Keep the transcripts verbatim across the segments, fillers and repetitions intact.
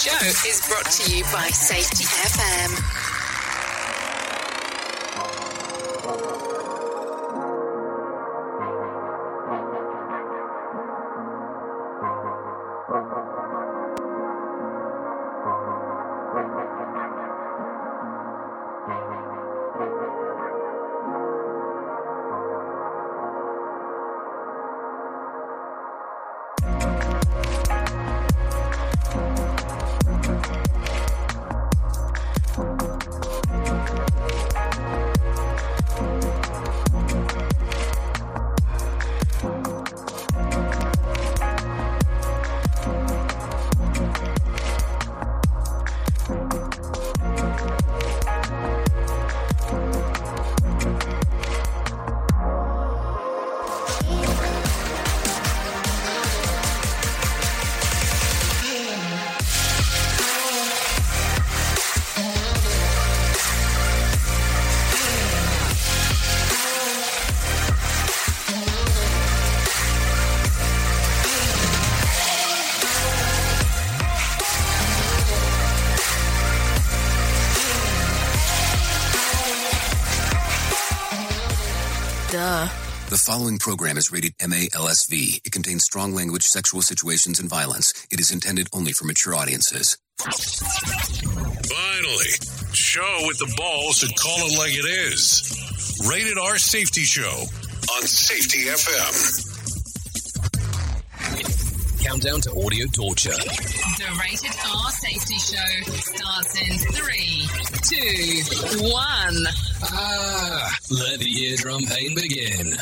show is brought to you by Safety F M. The following program is rated M A L S V. It contains strong language, sexual situations, and violence. It is intended only for mature audiences. Finally, show with the balls to call it like it is. Rated R Safety Show on Safety F M. Countdown to audio torture. The Rated R Safety Show starts in three, two, one. Ah, let the eardrum pain begin.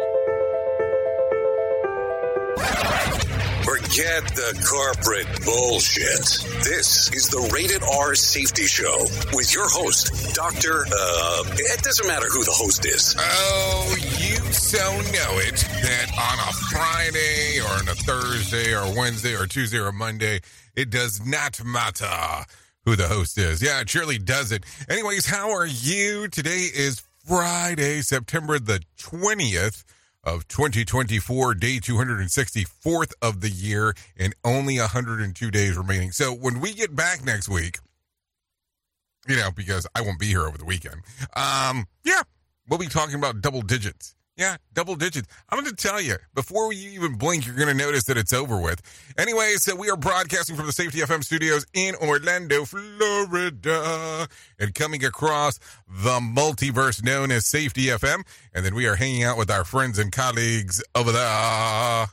Forget the corporate bullshit. This is the Rated R Safety Show with your host, Doctor Uh, it doesn't matter who the host is. Oh, you so know it that on a Friday or on a Thursday or Wednesday or Tuesday or Monday, it does not matter who the host is. Yeah, it surely doesn't. Anyways, how are you? Today is Friday, September the twentieth. Of twenty twenty-four, day two hundred sixty-fourth of the year, and only one hundred two days remaining. So when we get back next week, you know, because I won't be here over the weekend, um, yeah, we'll be talking about double digits. Yeah, double digits. I'm going to tell you, before you even blink, you're going to notice that it's over with. Anyway, so we are broadcasting from the Safety F M studios in Orlando, Florida, and coming across the multiverse known as Safety F M. And then we are hanging out with our friends and colleagues over there.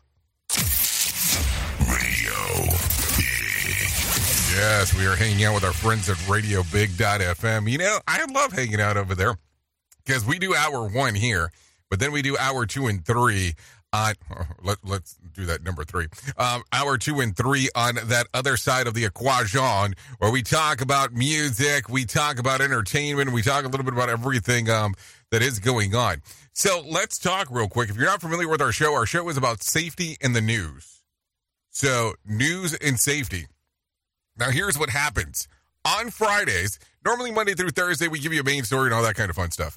Radio Big. Yes, we are hanging out with our friends at radio big dot f m. You know, I love hanging out over there because we do hour one here. But then we do hour two and three on, let, let's do that number three, um, hour two and three on that other side of the equation where we talk about music, we talk about entertainment, we talk a little bit about everything um, that is going on. So let's talk real quick. If you're not familiar with our show, our show is about safety in the news. So news and safety. Now here's what happens. On Fridays, normally Monday through Thursday, we give you a main story and all that kind of fun stuff.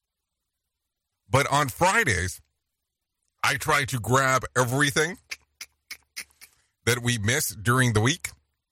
But on Fridays, I try to grab everything that we miss during the week,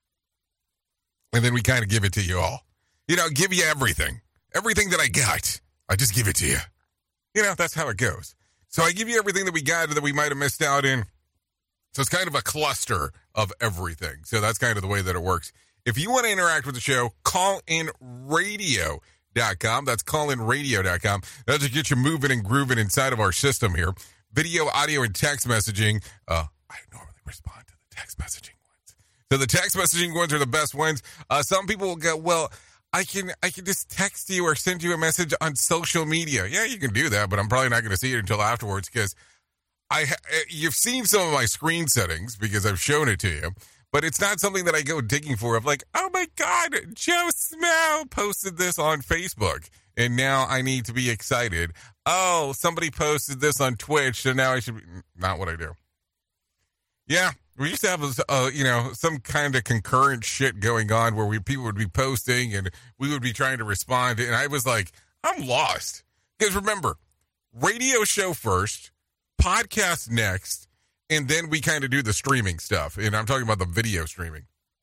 and then we kind of give it to you all. You know, give you everything. Everything that I got, I just give it to you. You know, that's how it goes. So I give you everything that we got that we might have missed out in. So it's kind of a cluster of everything. So that's kind of the way that it works. If you want to interact with the show, call in radio. Dot com. That's call in radio dot com. That'll just get you moving and grooving inside of our system here. Video, audio, and text messaging. Uh, I normally respond to the text messaging ones. So the text messaging ones are the best ones. Uh, some people will go, well, I can I can just text you or send you a message on social media. Yeah, you can do that, but I'm probably not going to see it until afterwards because I ha- you've seen some of my screen settings because I've shown it to you. But it's not something that I go digging for. I'm like, oh my God, Joe Smell posted this on Facebook. And now I need to be excited. Oh, somebody posted this on Twitch. So now I should be, not what I do. Yeah, we used to have, uh, you know, some kind of concurrent shit going on where we people would be posting and we would be trying to respond. And I was like, I'm lost. Because remember, radio show first, podcast next. And then we kind of do the streaming stuff. And I'm talking about the video streaming.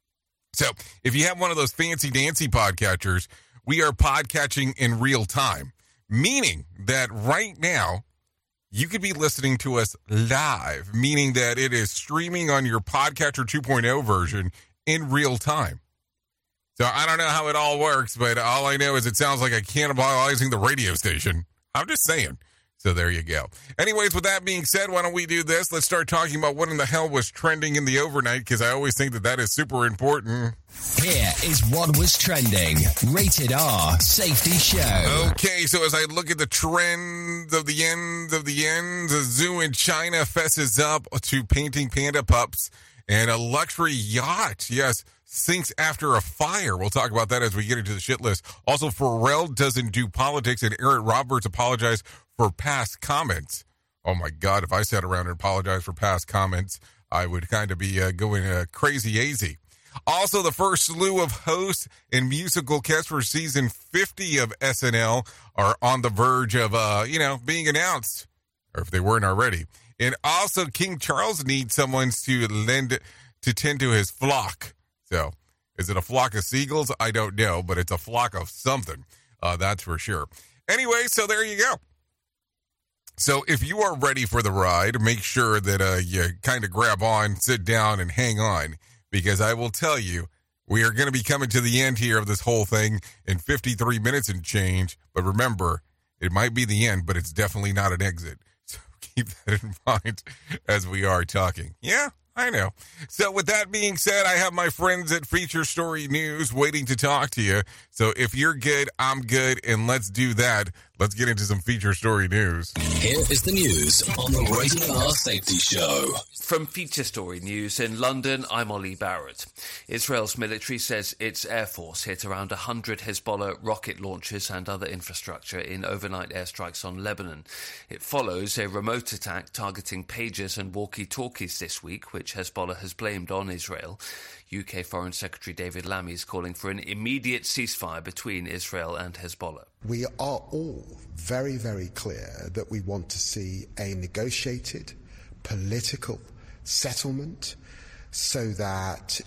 So if you have one of those fancy dancy podcatchers, we are podcatching in real time, meaning that right now you could be listening to us live, meaning that it is streaming on your Podcatcher two point oh version in real time. So I don't know how it all works, but all I know is it sounds like I'm cannibalizing the radio station. I'm just saying. So there you go. Anyways, with that being said, why don't we do this? Let's start talking about what in the hell was trending in the overnight, because I always think that that is super important. Here is what was trending. Rated R Safety Show. Okay, so as I look at the trends of the ends of the ends, a zoo in China fesses up to painting panda pups, and a luxury yacht, yes, sinks after a fire. We'll talk about that as we get into the shit list. Also, Pharrell doesn't do politics, and Eric Roberts apologized for past comments. Oh my God, if I sat around and apologized for past comments, I would kind of be uh, going uh, crazy-azy. Also, the first slew of hosts and musical guests for season fifty of S N L are on the verge of, uh, you know, being announced, or if they weren't already. And also, King Charles needs someone to lend to tend to his flock. So, is it a flock of seagulls? I don't know, but it's a flock of something. Uh, that's for sure. Anyway, so there you go. So if you are ready for the ride, make sure that uh, you kind of grab on, sit down, and hang on, because I will tell you, we are going to be coming to the end here of this whole thing in fifty-three minutes and change. But remember, it might be the end, but it's definitely not an exit. So keep that in mind as we are talking. Yeah, I know. So with that being said, I have my friends at Feature Story News waiting to talk to you. So if you're good, I'm good, and let's do that. Let's get into some Feature Story News. Here is the news on the Rated R Safety Show. From Feature Story News in London, I'm Ollie Barrett. Israel's military says its air force hit around one hundred Hezbollah rocket launchers and other infrastructure in overnight airstrikes on Lebanon. It follows a remote attack targeting pagers and walkie-talkies this week, which Hezbollah has blamed on Israel. U K Foreign Secretary David Lammy is calling for an immediate ceasefire between Israel and Hezbollah. We are all very, very clear that we want to see a negotiated political settlement so that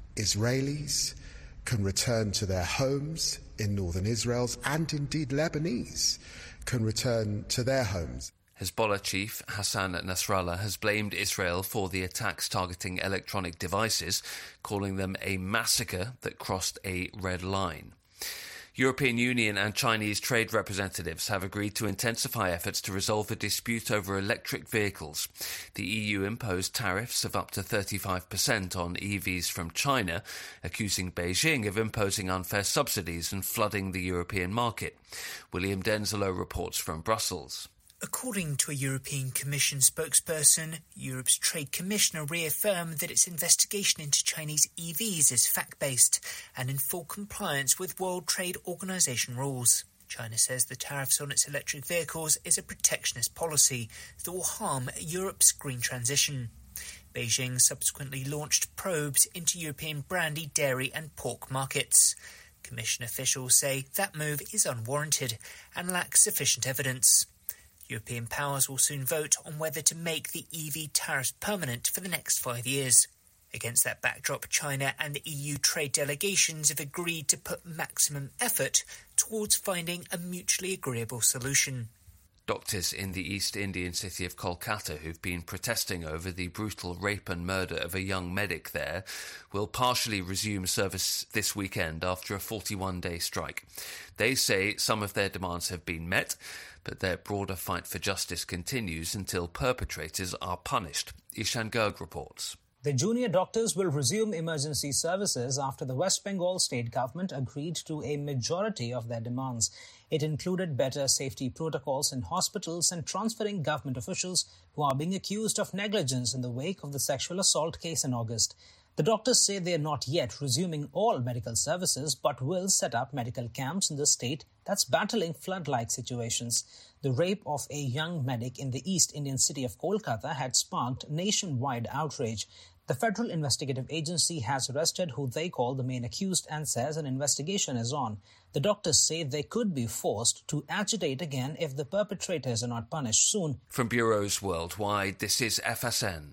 Israelis can return to their homes in northern Israel, and indeed Lebanese can return to their homes. Hezbollah chief Hassan Nasrallah has blamed Israel for the attacks targeting electronic devices, calling them a massacre that crossed a red line. European Union and Chinese trade representatives have agreed to intensify efforts to resolve a dispute over electric vehicles. The E U imposed tariffs of up to thirty-five percent on E Vs from China, accusing Beijing of imposing unfair subsidies and flooding the European market. William Denzelo reports from Brussels. According to a European Commission spokesperson, Europe's Trade Commissioner reaffirmed that its investigation into Chinese E Vs is fact-based and in full compliance with World Trade Organization rules. China says the tariffs on its electric vehicles is a protectionist policy that will harm Europe's green transition. Beijing subsequently launched probes into European brandy, dairy and pork markets. Commission officials say that move is unwarranted and lacks sufficient evidence. European powers will soon vote on whether to make the E V tariffs permanent for the next five years. Against that backdrop, China and the E U trade delegations have agreed to put maximum effort towards finding a mutually agreeable solution. Doctors in the East Indian city of Kolkata who've been protesting over the brutal rape and murder of a young medic there will partially resume service this weekend after a forty-one day strike. They say some of their demands have been met, but their broader fight for justice continues until perpetrators are punished. Ishan Garg reports. The junior doctors will resume emergency services after the West Bengal state government agreed to a majority of their demands. It included better safety protocols in hospitals and transferring government officials who are being accused of negligence in the wake of the sexual assault case in August. The doctors say they are not yet resuming all medical services but will set up medical camps in the state that's battling flood-like situations. The rape of a young medic in the East Indian city of Kolkata had sparked nationwide outrage. The Federal Investigative Agency has arrested who they call the main accused and says an investigation is on. The doctors say they could be forced to agitate again if the perpetrators are not punished soon. From bureaus worldwide, this is F S N.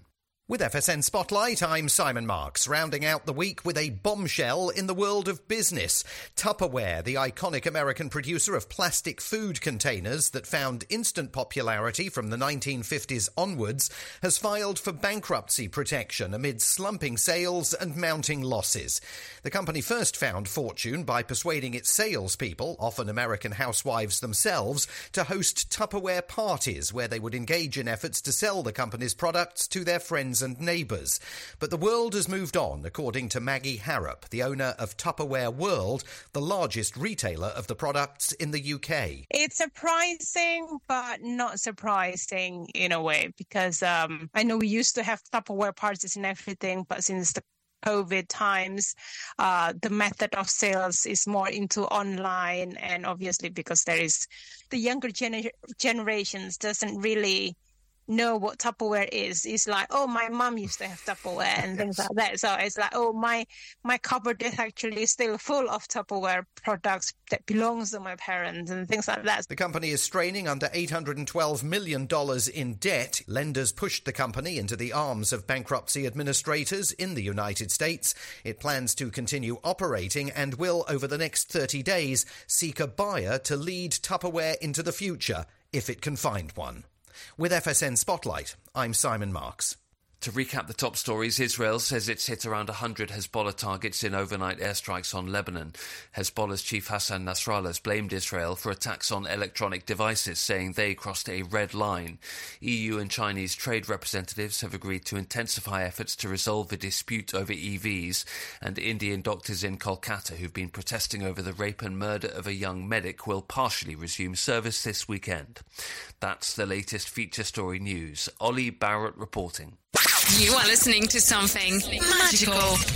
With F S N Spotlight, I'm Simon Marks, rounding out the week with a bombshell in the world of business. Tupperware, the iconic American producer of plastic food containers that found instant popularity from the nineteen fifties onwards, has filed for bankruptcy protection amid slumping sales and mounting losses. The company first found fortune by persuading its salespeople, often American housewives themselves, to host Tupperware parties where they would engage in efforts to sell the company's products to their friends and neighbours. But the world has moved on, according to Maggie Harrop, the owner of Tupperware World, the largest retailer of the products in the U K. It's surprising, but not surprising in a way, because um, I know we used to have Tupperware parties and everything, but since the COVID times, uh, the method of sales is more into online, and obviously because there is the younger gener- generations doesn't really know what Tupperware is. It's like, oh, my mom used to have Tupperware and things like that. So it's like, oh, my my cupboard is actually still full of Tupperware products that belongs to my parents and things like that. The company is straining under eight hundred twelve million dollars in debt. Lenders pushed the company into the arms of bankruptcy administrators in the United States. It plans to continue operating and will, over the next thirty days, seek a buyer to lead Tupperware into the future, if it can find one. With F S N Spotlight, I'm Simon Marks. To recap the top stories, Israel says it's hit around one hundred Hezbollah targets in overnight airstrikes on Lebanon. Hezbollah's chief Hassan Nasrallah has blamed Israel for attacks on electronic devices, saying they crossed a red line. E U and Chinese trade representatives have agreed to intensify efforts to resolve the dispute over E Vs, and Indian doctors in Kolkata who've been protesting over the rape and murder of a young medic will partially resume service this weekend. That's the latest feature story news. Ollie Barrett reporting. You are listening to something magical.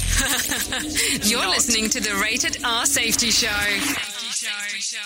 You're Not. listening to the Rated R Safety Show. Safety Show. Safety Show.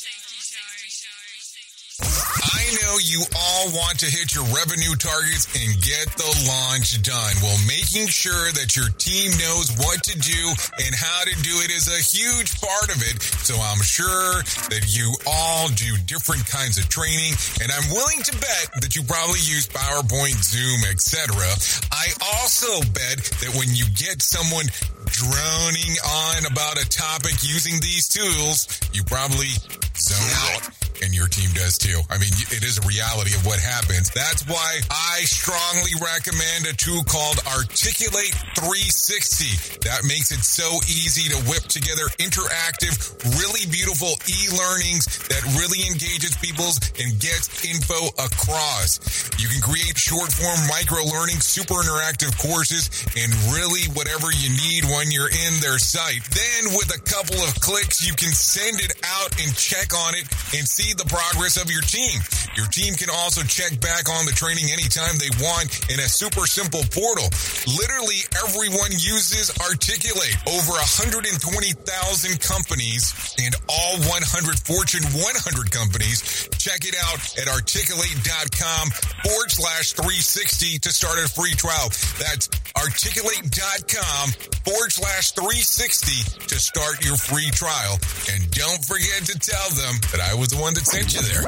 I know you all want to hit your revenue targets and get the launch done. Well, making sure that your team knows what to do and how to do it is a huge part of it. So I'm sure that you all do different kinds of training, and I'm willing to bet that you probably use PowerPoint, Zoom, et cetera. I also bet that when you get someone droning on about a topic using these tools, you probably zone out. And your team does too. I mean, it is a reality of what happens. That's why I strongly recommend a tool called Articulate three sixty. That makes it so easy to whip together interactive, really beautiful e-learnings that really engages people and gets info across. You can create short-form micro-learning, super interactive courses, and really whatever you need when you're in their site. Then with a couple of clicks, you can send it out and check on it and see the progress of your team. Your team can also check back on the training anytime they want in a super simple portal. Literally everyone uses Articulate. Over one hundred twenty thousand companies and all one hundred Fortune one hundred companies. Check it out at articulate.com forward slash 360 to start a free trial. That's articulate.com forward slash 360 to start your free trial. And don't forget to tell them that I was the one that sent you there.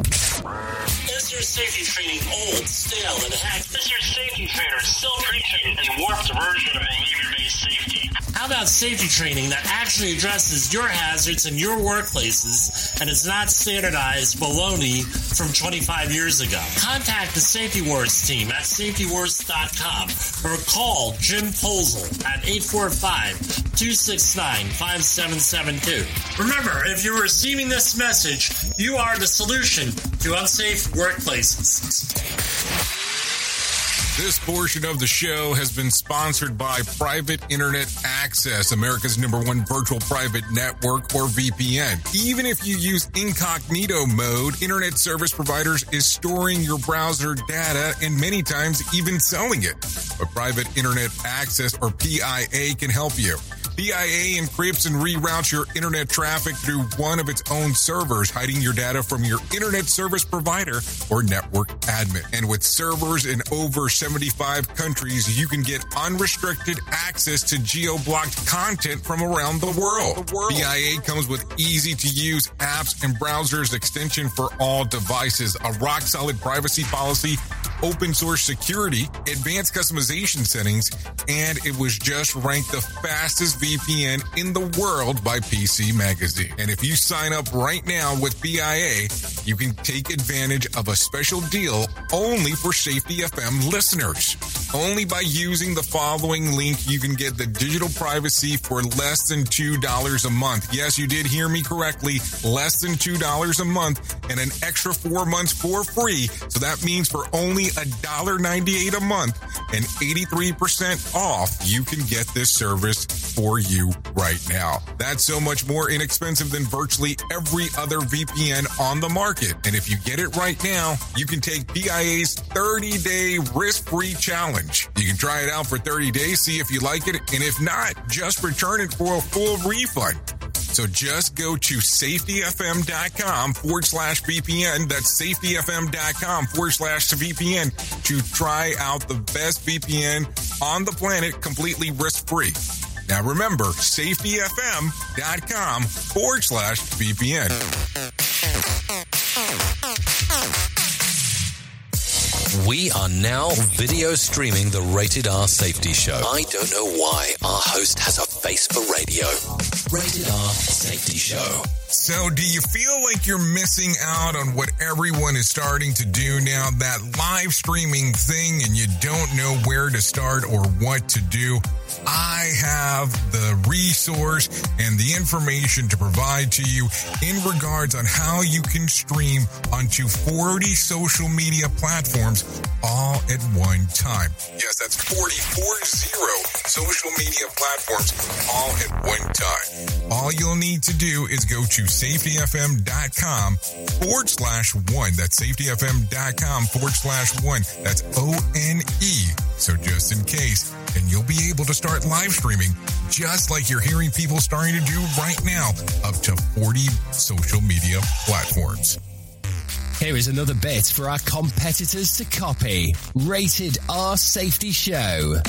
Is your safety training old, stale, and hacked? Is your safety trainer still preaching a warped version of behavior-based safety? How about safety training that actually addresses your hazards in your workplaces and is not standardized baloney from twenty-five years ago? Contact the Safety Wars team at safety wars dot com or call Jim Posel at eight four five, two six nine, five seven seven two. Remember, if you're receiving this message, you are the solution to unsafe workplaces. This portion of the show has been sponsored by Private Internet Access, America's number one virtual private network, or V P N. Even if you use incognito mode, Internet Service Providers is storing your browser data and many times even selling it. But Private Internet Access, or P I A, can help you. P I A encrypts and reroutes your internet traffic through one of its own servers, hiding your data from your internet service provider or network admin. And with servers in over seventy-five countries, you can get unrestricted access to geo-blocked content from around the world. The world. P I A comes with easy-to-use apps and browsers extension for all devices, a rock-solid privacy policy, open source security, advanced customization settings, and it was just ranked the fastest V P N in the world by P C Magazine. And if you sign up right now with B I A, you can take advantage of a special deal only for Safety F M listeners. Only by using the following link, you can get the digital privacy for less than two dollars a month. Yes, you did hear me correctly. Less than two dollars a month and an extra four months for free. So that means for only one dollar and ninety-eight cents a month and eighty-three percent off, you can get this service for you right now. That's so much more inexpensive than virtually every other V P N on the market. And if you get it right now, you can take B I A's thirty-day risk-free challenge. You can try it out for thirty days, see if you like it, and if not, just return it for a full refund. So just go to safetyfm.com forward slash VPN. That's safetyfm.com forward slash VPN to try out the best V P N on the planet completely risk-free. Now remember, safetyfm.com forward slash VPN. We are now video streaming the Rated R Safety Show. I don't know why our host has a face for radio. Rated R Safety Show. So do you feel like you're missing out on what everyone is starting to do now, that live streaming thing, and you don't know where to start or what to do? I have the resource and the information to provide to you in regards on how you can stream onto forty social media platforms all at one time. Yes, that's forty, four zero social media platforms all at one time. All you'll need to do is go to safetyfm.com forward slash one. That's safetyfm.com forward slash one. That's O N E. So just in case, and you'll be able to start live streaming just like you're hearing people starting to do right now, up to forty social media platforms. Here is another bit for our competitors to copy. Rated R Safety Show.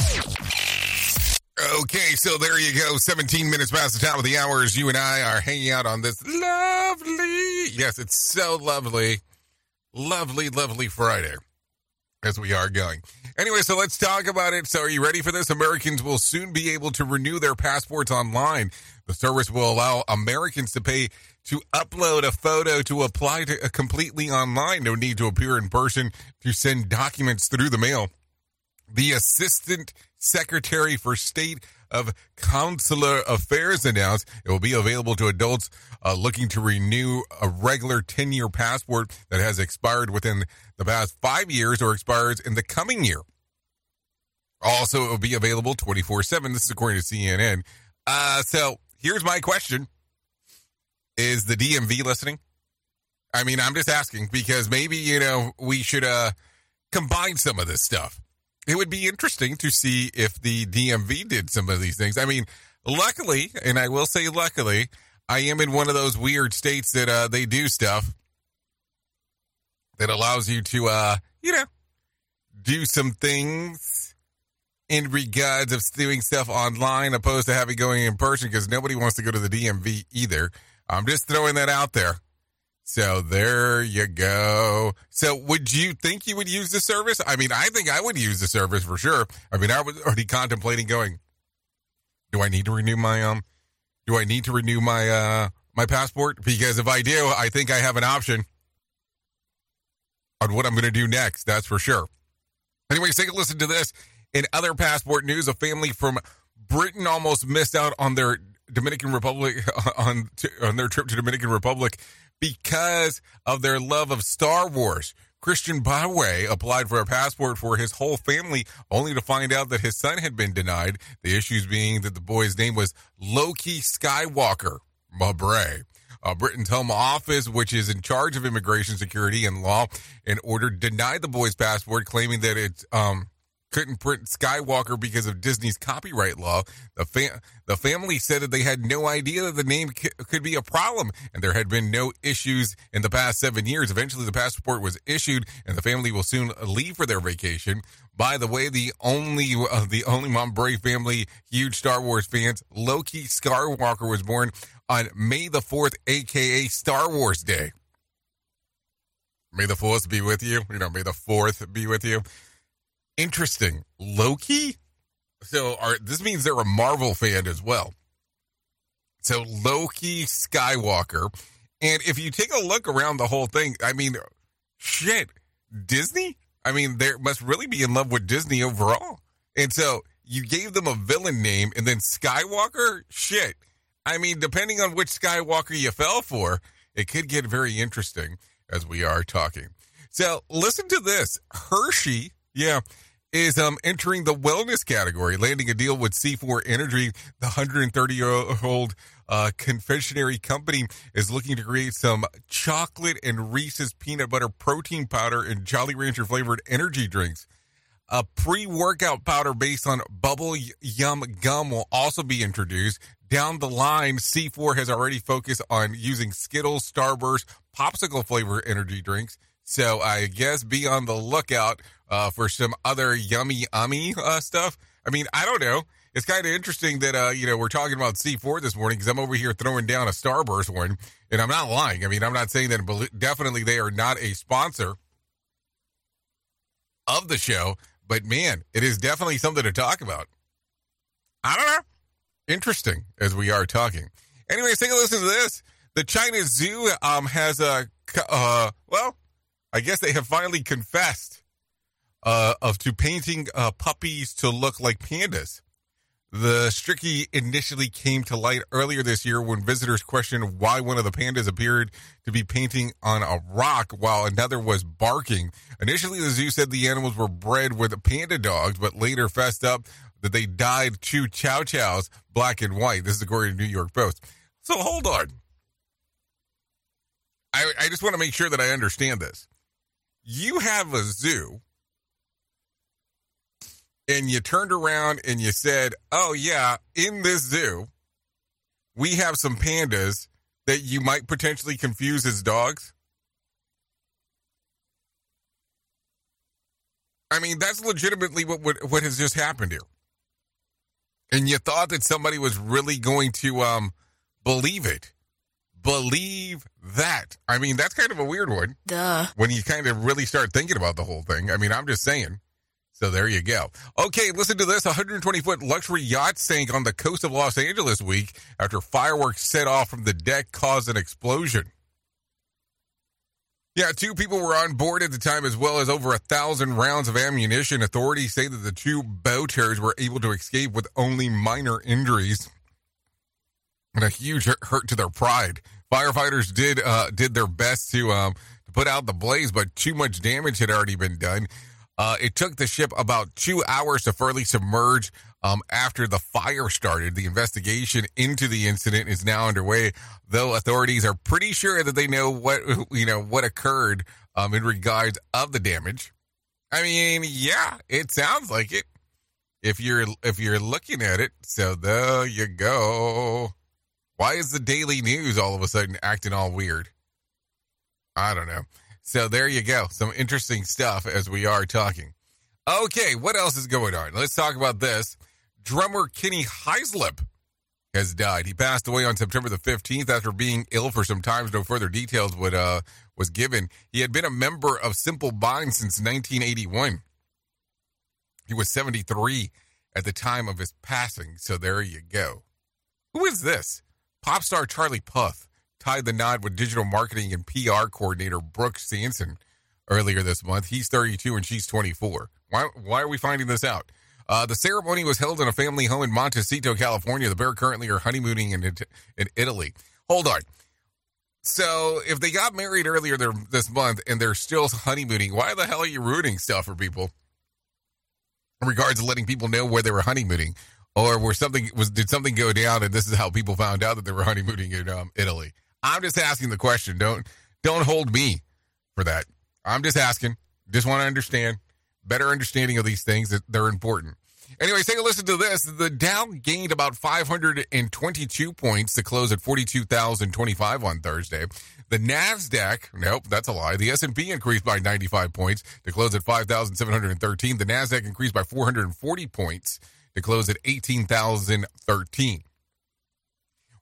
Okay, so there you go. seventeen minutes past the top of the hour as you and I are hanging out on this lovely, yes, it's so lovely, lovely, lovely Friday as we are going. Anyway, so let's talk about it. So are you ready for this? Americans will soon be able to renew their passports online. The service will allow Americans to pay to upload a photo to apply to uh, completely online. No need to appear in person to send documents through the mail. The Assistant Secretary for State of Consular Affairs announced it will be available to adults uh, looking to renew a regular ten-year passport that has expired within the past five years or expires in the coming year. Also, it will be available twenty-four seven. This is according to C N N. Uh, so here's my question. Is the D M V listening? I mean, I'm just asking because maybe, you know, we should uh, combine some of this stuff. It would be interesting to see if the D M V did some of these things. I mean, luckily, and I will say luckily, I am in one of those weird states that uh, they do stuff that allows you to, uh, you know, do some things in regards of doing stuff online opposed to having going in person because nobody wants to go to the D M V either. I'm just throwing that out there. So there you go. So would you think you would use the service? I mean, I think I would use the service for sure. I mean, I was already contemplating going, do I need to renew my, um, do I need to renew my, uh, my passport? Because if I do, I think I have an option on what I'm going to do next. That's for sure. Anyways, take a listen to this. In other passport news, a family from Britain almost missed out on their Dominican Republic, on, on their trip to Dominican Republic because of their love of Star Wars. Christian Bawe applied for a passport for his whole family, only to find out that his son had been denied. The issues being that the boy's name was Loki Skywalker Mabray. Uh, Britain's Home Office, which is in charge of immigration security and law and order, denied the boy's passport, claiming that it um, couldn't print Skywalker because of Disney's copyright law. The, fa- the family said that they had no idea that the name c- could be a problem, and there had been no issues in the past seven years. Eventually, the passport was issued, and the family will soon leave for their vacation. By the way, the only uh, the only Mabray family, huge Star Wars fans, Loki Skywalker was born on May the fourth, a k a. Star Wars Day. May the fourth be with you. You know, may the fourth be with you. Interesting. Loki? So are, this means they're a Marvel fan as well. So Loki Skywalker. And if you take a look around the whole thing, I mean, shit, Disney? I mean, they must really be in love with Disney overall. And so you gave them a villain name and then Skywalker? Shit. I mean, depending on which Skywalker you fell for, it could get very interesting as we are talking. So listen to this. Hershey, yeah, is um entering the wellness category, landing a deal with C four Energy. The one hundred thirty-year-old uh, confectionery company is looking to create some chocolate and Reese's peanut butter protein powder and Jolly Rancher flavored energy drinks. A pre-workout powder based on Bubble Yum Gum will also be introduced. Down the line, C four has already focused on using Skittles, Starburst, popsicle flavor energy drinks. So I guess be on the lookout uh, for some other yummy, ummy uh, stuff. I mean, I don't know. It's kind of interesting that, uh, you know, we're talking about C four this morning because I'm over here throwing down a Starburst one, and I'm not lying. I mean, I'm not saying that definitely they are not a sponsor of the show, but man, it is definitely something to talk about. I don't know. Interesting as we are talking. Anyways, take a listen to this. The China Zoo um, has a, uh, well, I guess they have finally confessed uh, of to painting uh, puppies to look like pandas. The strictly initially came to light earlier this year when visitors questioned why one of the pandas appeared to be painting on a rock while another was barking. Initially, the zoo said the animals were bred with panda dogs, but later fessed up that they dyed two chow chows black and white. This is according to New York Post. So hold on. I, I just want to make sure that I understand this. You have a zoo, and you turned around and you said, oh, yeah, in this zoo, we have some pandas that you might potentially confuse as dogs. I mean, that's legitimately what, what, what has just happened here. And you thought that somebody was really going to um, believe it. Believe that. I mean, that's kind of a weird one. Duh. When you kind of really start thinking about the whole thing. I mean, I'm just saying. So there you go. Okay, listen to this. A one hundred twenty foot luxury yacht sank on the coast of Los Angeles week after fireworks set off from the deck caused an explosion. Yeah, two people were on board at the time, as well as over a thousand rounds of ammunition. Authorities say that the two boaters were able to escape with only minor injuries and a huge hurt to their pride. Firefighters did uh, did their best to um, to put out the blaze, but too much damage had already been done. Uh, it took the ship about two hours to fully submerge um, after the fire started. The investigation into the incident is now underway, though authorities are pretty sure that they know what you know what occurred um, in regards of the damage. I mean, yeah, it sounds like it if you're if you're looking at it. So there you go. Why is the Daily News all of a sudden acting all weird? I don't know. So there you go. Some interesting stuff as we are talking. Okay, what else is going on? Let's talk about this. Drummer Kenny Heislip has died. He passed away on September the fifteenth after being ill for some time. No further details would, uh, was given. He had been a member of Simple Minds since nineteen eighty-one. He was seventy-three at the time of his passing. So there you go. Who is this? Pop star Charlie Puth tied the knot with digital marketing and P R coordinator Brooke Sanson earlier this month. He's thirty-two and she's twenty-four. Why, why are we finding this out? Uh, the ceremony was held in a family home in Montecito, California. The pair currently are honeymooning in, in Italy. Hold on. So if they got married earlier there, this month and they're still honeymooning, why the hell are you ruining stuff for people in regards to letting people know where they were honeymooning? Or were something was did something go down and this is how people found out that they were honeymooning in um, Italy? I'm just asking the question. Don't don't hold me for that. I'm just asking. Just want to understand. Better understanding of these things. That they're important. Anyways, take a listen to this. The Dow gained about five hundred twenty-two points to close at forty-two thousand twenty-five on Thursday. The NASDAQ, nope, that's a lie. The S and P increased by ninety-five points to close at five thousand seven hundred thirteen. The NASDAQ increased by four hundred forty points to close at eighteen thousand thirteen.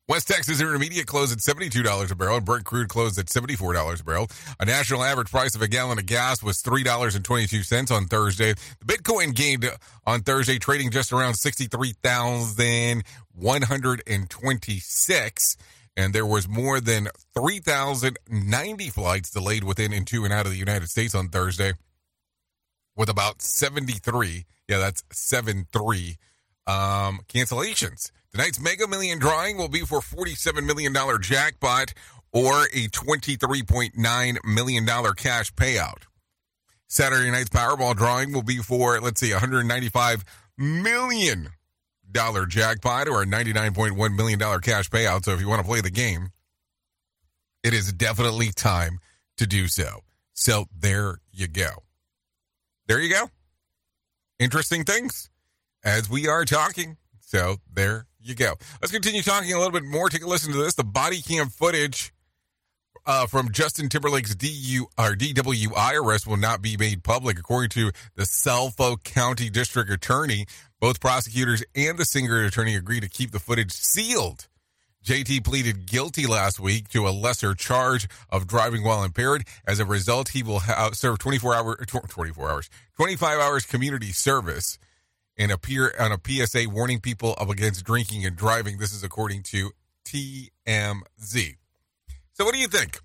West Texas Intermediate closed at seventy-two dollars a barrel, and Brent crude closed at seventy-four dollars a barrel. A national average price of a gallon of gas was three dollars and twenty-two cents on Thursday. The Bitcoin gained on Thursday, trading just around sixty-three thousand one hundred twenty-six, and there was more than three thousand ninety flights delayed within, into, and out of the United States on Thursday, with about seventy-three, yeah, that's seven three, um, cancellations. Tonight's Mega Million drawing will be for forty-seven million dollars jackpot or a twenty-three point nine million dollars cash payout. Saturday night's Powerball drawing will be for, let's see, one hundred ninety-five million dollars jackpot or a ninety-nine point one million dollars cash payout. So if you want to play the game, it is definitely time to do so. So there you go. There you go. Interesting things as we are talking. So there you go. Let's continue talking a little bit more. Take a listen to this. The body cam footage uh, from Justin Timberlake's D U or D W I arrest will not be made public, according to the Suffolk County District Attorney. Both prosecutors and the singer attorney agreed to keep the footage sealed. J T pleaded guilty last week to a lesser charge of driving while impaired. As a result, he will have, serve twenty-four hours, twenty-four hours, twenty-five hours community service and appear on a P S A warning people of against drinking and driving. This is according to T M Z. So what do you think?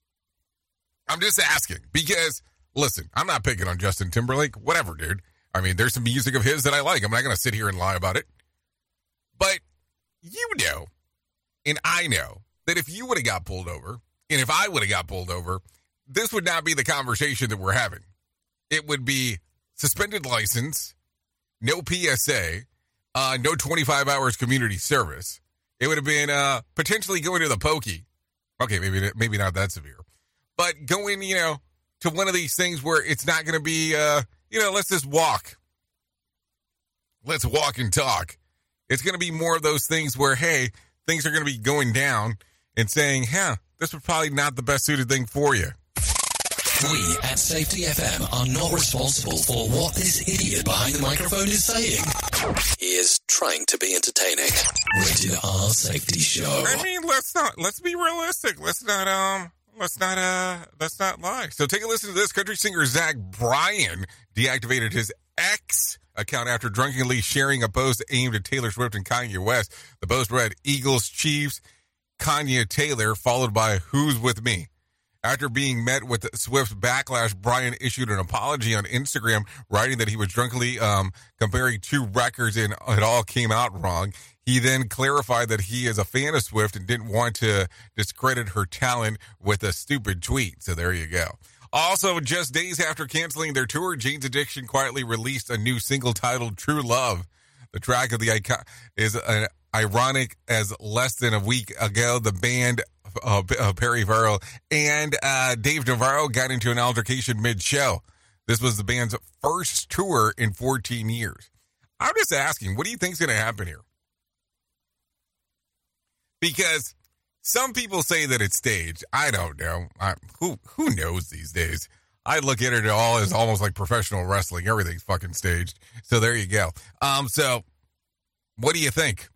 I'm just asking because, listen, I'm not picking on Justin Timberlake. Whatever, dude. I mean, there's some music of his that I like. I'm not going to sit here and lie about it. But you know, and I know, that if you would have got pulled over, and if I would have got pulled over, this would not be the conversation that we're having. It would be suspended license, no P S A, uh, no twenty-five hours community service. It would have been uh, potentially going to the pokey. Okay, maybe maybe not that severe. But going, you know, to one of these things where it's not going to be, uh, you know, let's just walk. Let's walk and talk. It's going to be more of those things where, hey, things are going to be going down and saying, huh, this was probably not the best suited thing for you. We at Safety F M are not responsible for what this idiot behind the microphone is saying. He is trying to be entertaining. Rated R Safety Show. I mean, let's not, let's be realistic. Let's not, um, let's not, uh, let's not lie. So take a listen to this. Country singer Zach Bryan deactivated his X account after drunkenly sharing a post aimed at Taylor Swift and Kanye West. The post read, Eagles, Chiefs, Kanye, Taylor, followed by Who's With Me. After being met with Swift's backlash, Bryan issued an apology on Instagram, writing that he was drunkenly um, comparing two records and it all came out wrong. He then clarified that he is a fan of Swift and didn't want to discredit her talent with a stupid tweet. So there you go. Also, just days after canceling their tour, Jane's Addiction quietly released a new single titled True Love. The track of the icon is uh, ironic as less than a week ago, the band uh, uh, Perry Farrell and uh, Dave Navarro got into an altercation mid-show. This was the band's first tour in fourteen years. I'm just asking, what do you think is going to happen here? Because some people say that it's staged. I don't know. I, who who knows these days? I look at it all as almost like professional wrestling. Everything's fucking staged. So there you go. Um. So, what do you think?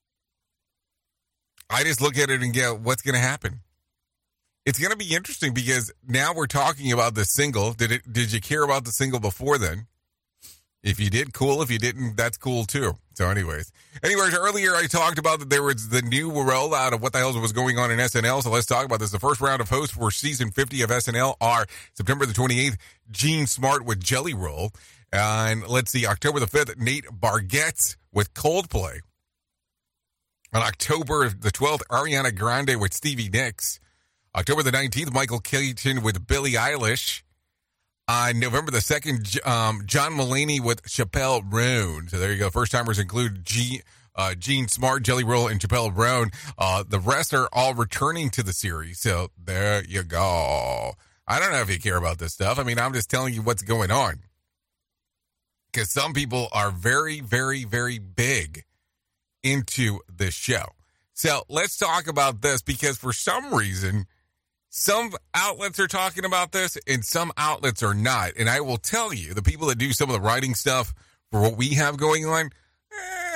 I just look at it and go, what's going to happen? It's going to be interesting because now we're talking about the single. Did it? Did you care about the single before then? If you did, cool. If you didn't, that's cool too. So anyways. Anyways, earlier I talked about that there was the new rollout of what the hell was going on in S N L. So let's talk about this. The first round of hosts for season fifty of S N L are September the twenty-eighth, Gene Smart with Jelly Roll. And let's see, October the fifth, Nate Bargatze with Coldplay. On October the twelfth, Ariana Grande with Stevie Nicks. October the nineteenth, Michael Keaton with Billie Eilish. On November the second, um, John Mulaney with Chappelle Roan. So there you go. First timers include G, uh, Gene Smart, Jelly Roll, and Chappelle Roan. Uh, the rest are all returning to the series. So there you go. I don't know if you care about this stuff. I mean, I'm just telling you what's going on. Because some people are very, very, very big into this show. So let's talk about this because for some reason, some outlets are talking about this and some outlets are not. And I will tell you, the people that do some of the writing stuff for what we have going on, eh,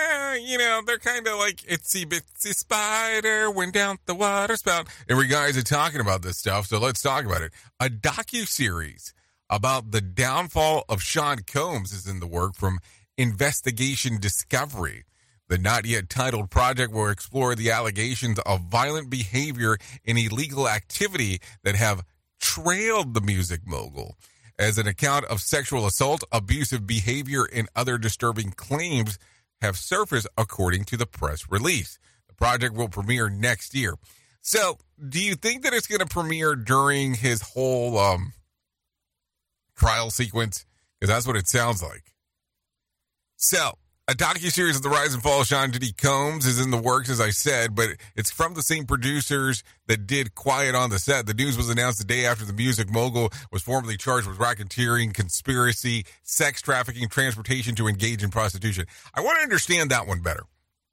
you know, they're kind of like itsy bitsy spider went down the water spout. And we guys are talking about this stuff, so let's talk about it. A docuseries about the downfall of Sean Combs is in the work from Investigation Discovery. The not yet titled project will explore the allegations of violent behavior and illegal activity that have trailed the music mogul, as an account of sexual assault, abusive behavior, and other disturbing claims have surfaced, according to the press release. The project will premiere next year. So, do you think that it's going to premiere during his whole um, trial sequence? Because that's what it sounds like. So, a docuseries of the rise and fall of Sean Diddy Combs is in the works, as I said, but it's from the same producers that did Quiet on the Set. The news was announced the day after the music mogul was formally charged with racketeering, conspiracy, sex trafficking, transportation to engage in prostitution. I want to understand that one better.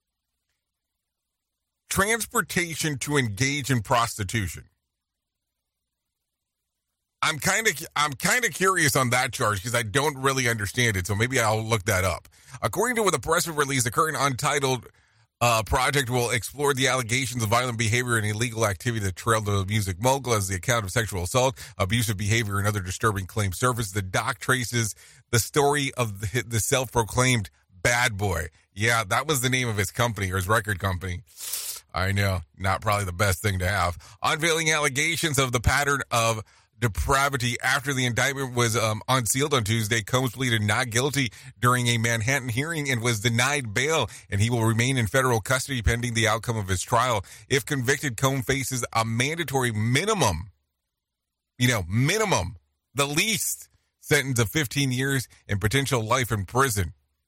Transportation to engage in prostitution. I'm kind of I'm kind of curious on that charge because I don't really understand it, so maybe I'll look that up. According to the press release, the current untitled uh, project will explore the allegations of violent behavior and illegal activity that trailed the music mogul, as the account of sexual assault, abusive behavior, and other disturbing claims surface. The doc traces the story of the, the self-proclaimed bad boy. Yeah, that was the name of his company, or his record company. I know, not probably the best thing to have. Unveiling allegations of the pattern of depravity after the indictment was um, unsealed on Tuesday. Combs pleaded not guilty during a Manhattan hearing and was denied bail, and he will remain in federal custody pending the outcome of his trial. If convicted, Combs faces a mandatory minimum, you know, minimum, the least sentence of fifteen years and potential life in prison.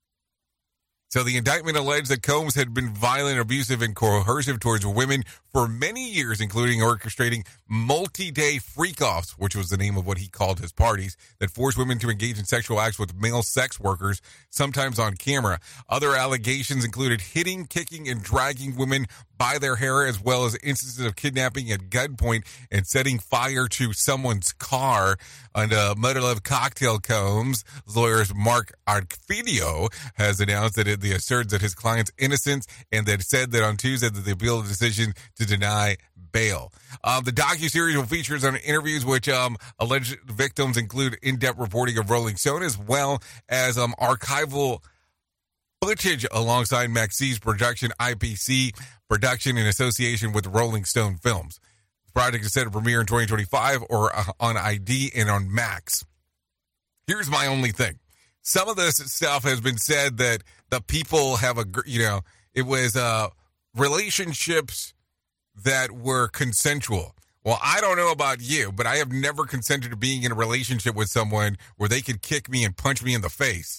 So the indictment alleged that Combs had been violent, abusive, and coercive towards women for many years, including orchestrating multi-day freak-offs, which was the name of what he called his parties, that forced women to engage in sexual acts with male sex workers, sometimes on camera. Other allegations included hitting, kicking, and dragging women by their hair, as well as instances of kidnapping at gunpoint and setting fire to someone's car. And uh, Motherlove Cocktail Combs' lawyers Mark Arcadio has announced that it, the asserts that his client's innocence, and that said that on Tuesday that they appealed the decision to deny bail. Um, the docuseries will feature on interviews which um, alleged victims include in-depth reporting of Rolling Stone, as well as um, archival footage alongside Maxe's production, I P C production in association with Rolling Stone Films. The project is set to premiere in twenty twenty-five or uh, on I D and on Max. Here's my only thing. Some of this stuff has been said that the people have a, you know, it was uh, relationships that were consensual. Well, I don't know about you, but I have never consented to being in a relationship with someone where they could kick me and punch me in the face.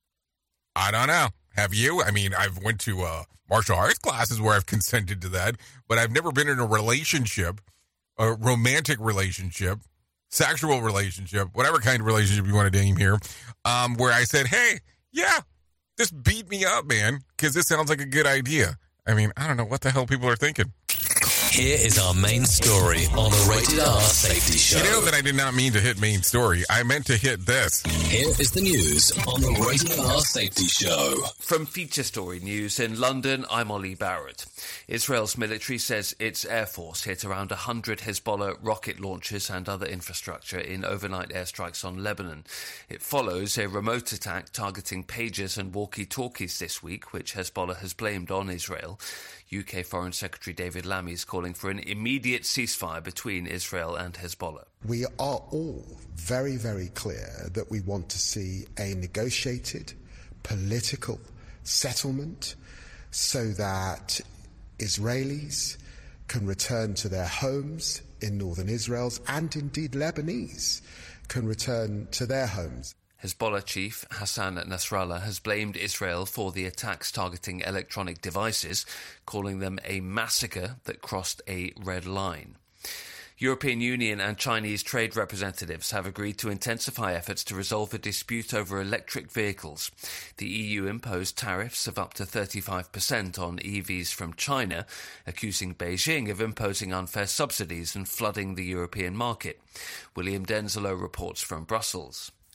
I don't know. Have you? I mean, I've went to uh, martial arts classes where I've consented to that, but I've never been in a relationship, a romantic relationship, sexual relationship, whatever kind of relationship you want to name here, um, where I said, hey, yeah, just beat me up, man, because this sounds like a good idea. I mean, I don't know what the hell people are thinking. Here is our main story on the Rated R Safety Show. You know that I did not mean to hit main story. I meant to hit this. Here is the news on the Rated R Safety Show. From Feature Story News in London, I'm Ollie Barrett. Israel's military says its air force hit around one hundred Hezbollah rocket launchers and other infrastructure in overnight airstrikes on Lebanon. It follows a remote attack targeting pagers and walkie-talkies this week, which Hezbollah has blamed on Israel. U K Foreign Secretary David Lammy is calling for an immediate ceasefire between Israel and Hezbollah. We are all very, very clear that we want to see a negotiated political settlement so that Israelis can return to their homes in northern Israel, and indeed Lebanese can return to their homes. Hezbollah chief Hassan Nasrallah has blamed Israel for the attacks targeting electronic devices, calling them a massacre that crossed a red line. European Union and Chinese trade representatives have agreed to intensify efforts to resolve a dispute over electric vehicles. The E U imposed tariffs of up to thirty-five percent on E Vs from China, accusing Beijing of imposing unfair subsidies and flooding the European market. William Denzelo reports from Brussels.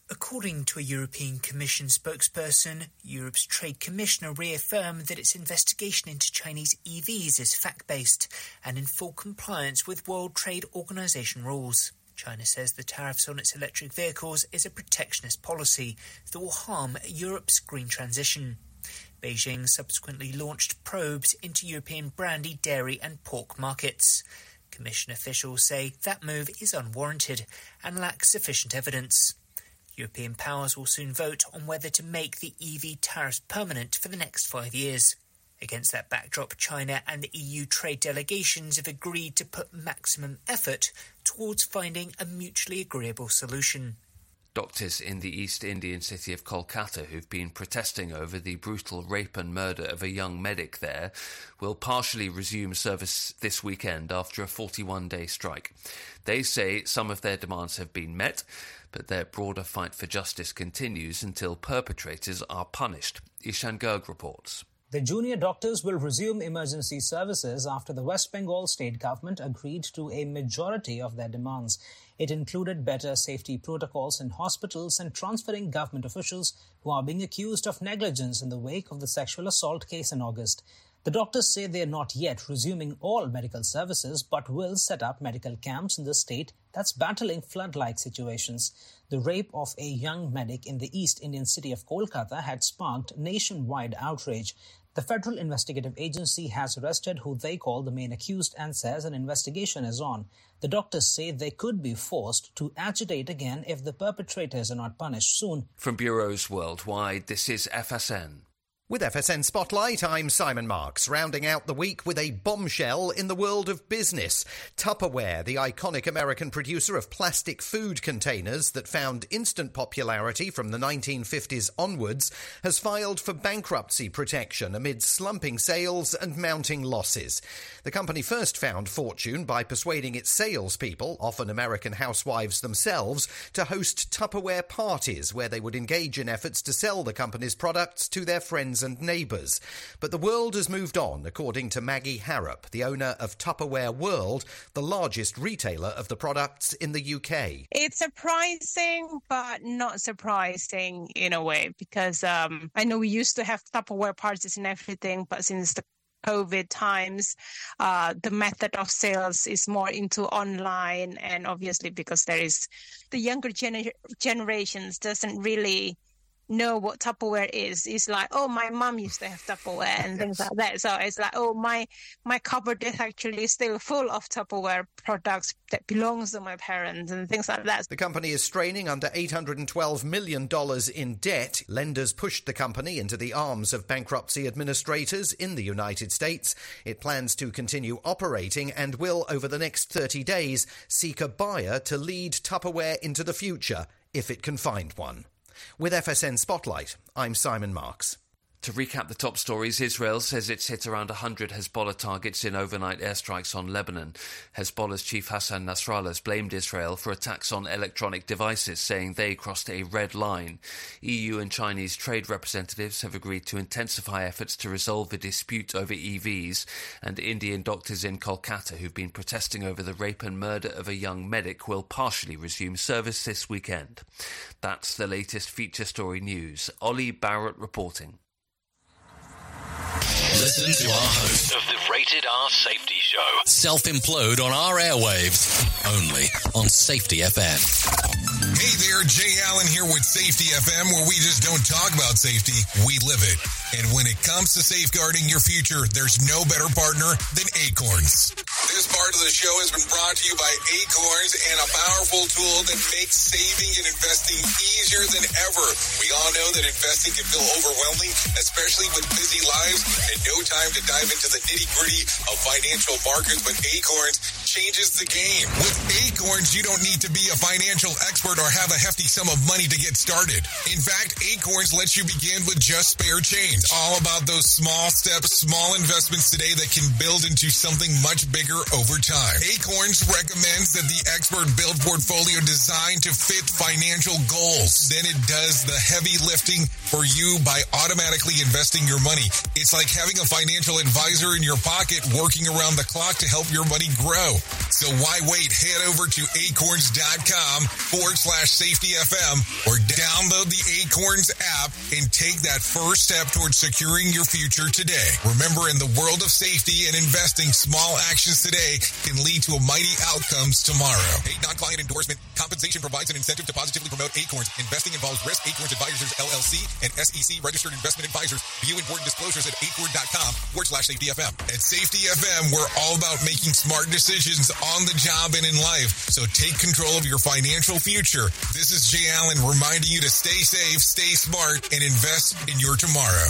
According to a European Commission spokesperson, Europe's Trade Commissioner reaffirmed that its investigation into Chinese E Vs is fact-based and in full compliance with World Trade Organization rules. China says the tariffs on its electric vehicles is a protectionist policy that will harm Europe's green transition. Beijing subsequently launched probes into European brandy, dairy and pork markets. Commission officials say that move is unwarranted and lacks sufficient evidence. European powers will soon vote on whether to make the E V tariffs permanent for the next five years. Against that backdrop, China and the E U trade delegations have agreed to put maximum effort towards finding a mutually agreeable solution. Doctors in the East Indian city of Kolkata who've been protesting over the brutal rape and murder of a young medic there will partially resume service this weekend after a forty-one day strike. They say some of their demands have been met, but their broader fight for justice continues until perpetrators are punished. Ishan Garg reports. The junior doctors will resume emergency services after the West Bengal state government agreed to a majority of their demands. It included better safety protocols in hospitals and transferring government officials who are being accused of negligence in the wake of the sexual assault case in August. The doctors say they are not yet resuming all medical services but will set up medical camps in the state that's battling flood-like situations. The rape of a young medic in the East Indian city of Kolkata had sparked nationwide outrage. The Federal Investigative Agency has arrested who they call the main accused and says an investigation is on. The doctors say they could be forced to agitate again if the perpetrators are not punished soon. From bureaus worldwide, this is F S N. With F S N Spotlight, I'm Simon Marks, rounding out the week with a bombshell in the world of business. Tupperware, the iconic American producer of plastic food containers that found instant popularity from the nineteen fifties onwards, has filed for bankruptcy protection amid slumping sales and mounting losses. The company first found fortune by persuading its salespeople, often American housewives themselves, to host Tupperware parties where they would engage in efforts to sell the company's products to their friends and neighbours. But the world has moved on, according to Maggie Harrop, the owner of Tupperware World, the largest retailer of the products in the U K. It's surprising, but not surprising in a way, because um, I know we used to have Tupperware parties and everything, but since the COVID times, uh, the method of sales is more into online, and obviously because there is the younger gener- generations doesn't really know what Tupperware is. It's like, oh, my mum used to have Tupperware and things like that. So it's like, oh, my my cupboard is actually still full of Tupperware products that belongs to my parents and things like that. The company is straining under eight hundred twelve million dollars in debt. Lenders pushed the company into the arms of bankruptcy administrators in the United States. It plans to continue operating and will, over the next thirty days, seek a buyer to lead Tupperware into the future, if it can find one. With F S N Spotlight, I'm Simon Marks. To recap the top stories, Israel says it's hit around one hundred Hezbollah targets in overnight airstrikes on Lebanon. Hezbollah's chief Hassan Nasrallah has blamed Israel for attacks on electronic devices, saying they crossed a red line. E U and Chinese trade representatives have agreed to intensify efforts to resolve the dispute over E Vs, and Indian doctors in Kolkata who've been protesting over the rape and murder of a young medic will partially resume service this weekend. That's the latest feature story news. Ollie Barrett reporting. Listen to our host of the Rated R Safety Show. Self-implode on our airwaves, only on Safety F M. Hey there, Jay Allen here with Safety F M, where we just don't talk about safety, we live it. And when it comes to safeguarding your future, there's no better partner than Acorns. This part of the show has been brought to you by Acorns and a powerful tool that makes saving and investing easier than ever. We all know that investing can feel overwhelming, especially with busy lives and no time to dive into the nitty-gritty of financial markets, but Acorns changes the game. With Acorns, you don't need to be a financial expert or have a hefty sum of money to get started. In fact, Acorns lets you begin with just spare change. All about those small steps, small investments today that can build into something much bigger over time. Acorns recommends that the expert build portfolio designed to fit financial goals. Then it does the heavy lifting for you by automatically investing your money. It's like having a financial advisor in your pocket working around the clock to help your money grow. So why wait? Head over to acorns.com forward slash safety FM or Download the Acorns app and take that first step towards securing your future today. Remember, in the world of safety and investing, small actions today can lead to a mighty outcomes tomorrow. A non-client endorsement. Compensation provides an incentive to positively promote Acorns. Investing involves risk. Acorns Advisors, L L C, and S E C registered investment advisors. View important disclosures at acorn.com forward slash safety FM. At Safety F M, we're all about making smart decisions on the job and in life. So take control of your financial future. This is Jay Allen reminding you to stay safe, stay smart, and invest in your tomorrow.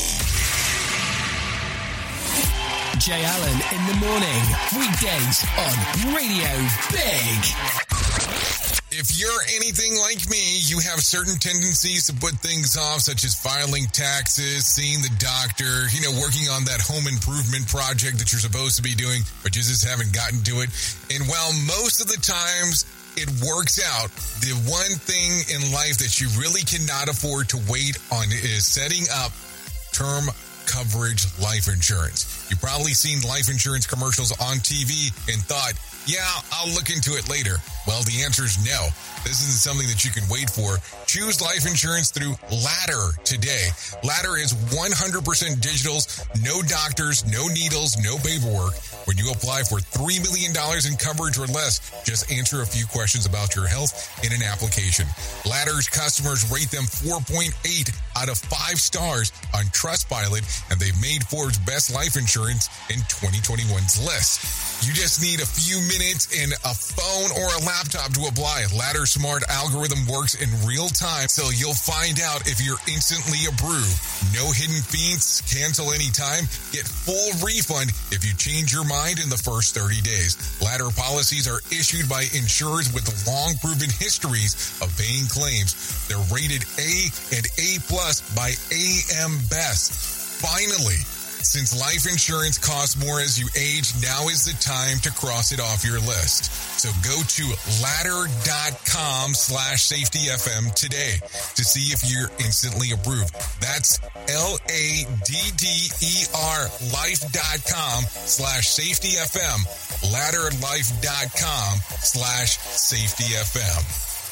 Jay Allen in the morning, weekdays on Radio Big. If you're anything like me, you have certain tendencies to put things off, such as filing taxes, seeing the doctor, you know, working on that home improvement project that you're supposed to be doing, but you just haven't gotten to it. And while most of the times it works out, the one thing in life that you really cannot afford to wait on is setting up term coverage life insurance. You've probably seen life insurance commercials on T V and thought, yeah, I'll look into it later. Well, the answer is no. This isn't something that you can wait for. Choose life insurance through Ladder today. Ladder is one hundred percent digitals, no doctors, no needles, no paperwork. When you apply for three million dollars in coverage or less, just answer a few questions about your health in an application. Ladder's customers rate them four point eight out of five stars on Trustpilot, and they've made Forbes Best Life Insurance in twenty twenty-one's list. You just need a few minutes and a phone or a laptop to apply. Ladder's smart algorithm works in real time, so you'll find out if you're instantly approved. No hidden fees, cancel anytime, get full refund if you change your mind in the first thirty days. Ladder policies are issued by insurers with long proven histories of paying claims. They're rated A and A plus by A M Best. Finally, since life insurance costs more as you age, now is the time to cross it off your list. So go to ladder.com slash safety FM today to see if you're instantly approved. That's L-A-D-D-E-R life.com slash safety FM. Ladderlife.com slash safety FM.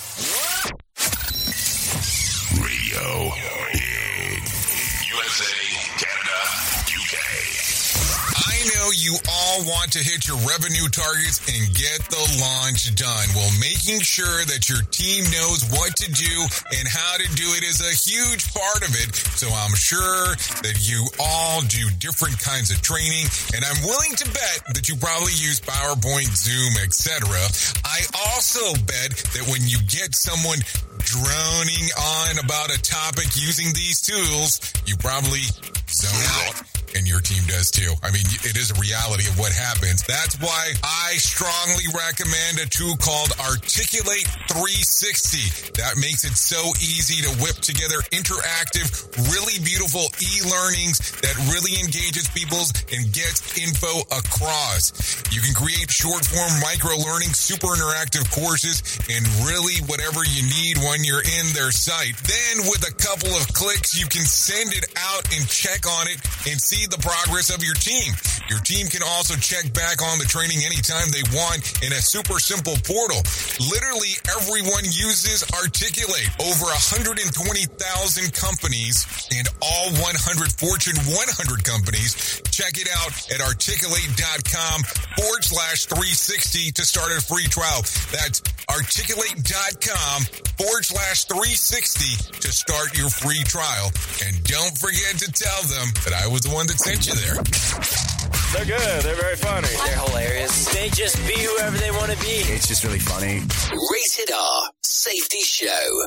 Radio Big. U S A, Canada, U K. I know you all want to hit your revenue targets and get the launch done. Well, making sure that your team knows what to do and how to do it is a huge part of it. So I'm sure that you all do different kinds of training, and I'm willing to bet that you probably use PowerPoint, Zoom, et cetera. I also bet that when you get someone droning on about a topic using these tools, you probably zone out. And your team does too. I mean, it is a reality of what happens. That's why I strongly recommend a tool called Articulate three sixty. That makes it so easy to whip together interactive, really beautiful e-learnings that really engages people and gets info across. You can create short-form micro-learning, super interactive courses, and really whatever you need when you're in their site. Then with a couple of clicks, you can send it out and check on it and see the progress of your team. Your team can also check back on the training anytime they want in a super simple portal. Literally everyone uses Articulate. Over one hundred twenty thousand companies and all one hundred Fortune one hundred companies. Check it out at articulate.com forward slash 360 to start a free trial. That's articulate.com forward slash 360 to start your free trial. And don't forget to tell them that I was the one that sent you there. They're good. They're very funny. They're hilarious. They just be whoever they want to be. It's just really funny. Rated R Safety Show.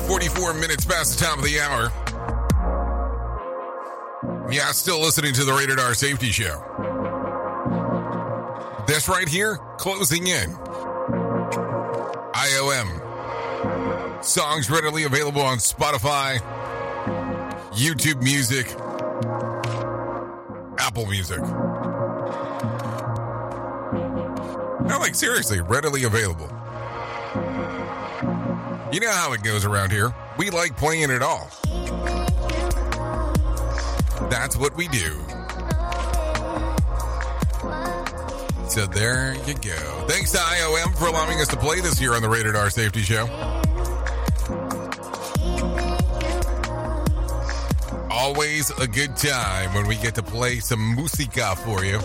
forty-four minutes past the top of the hour. Yeah, still listening to the Rated R Safety Show. This right here, closing in. I O M. Songs readily available on Spotify, YouTube Music, Apple Music. No, like seriously, readily available. You know how it goes around here. We like playing it all. That's what we do. So there you go. Thanks to I O M for allowing us to play this here on the Rated R Safety Show. Always a good time when we get to play some musica for you.